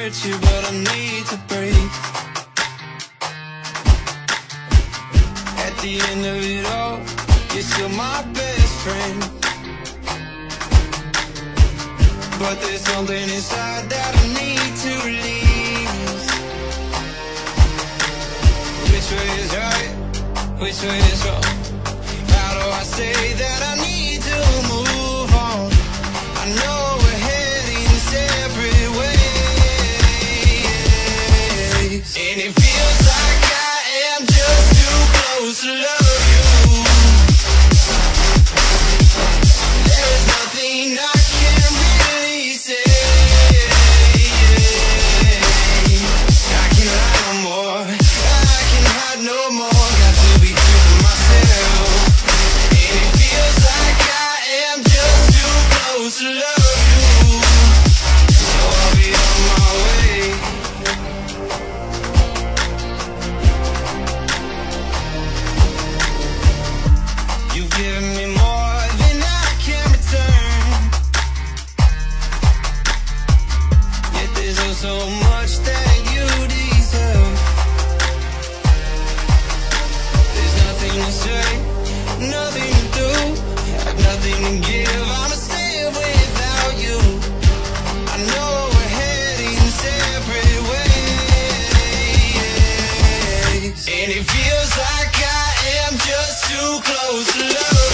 hurt you, but I need to break. At the end of it all, you're still my best friend. But there's something inside that I need to release. Which way is right? Which way is wrong? How do I say that I need to move on? I know we're heading separate ways, and it feels like I am just too close to love you. There is nothing I can really say. I can hide no more. I can hide no more. Got to be true to myself. And it feels like I am just too close to love you. So I'll be on my way. You've given me more than I can return, yet there's oh so much that you deserve. There's nothing to say, nothing to do, I've nothing to give. I'ma stay without you. I know we're heading separate ways, and it feels like I am just too close to love.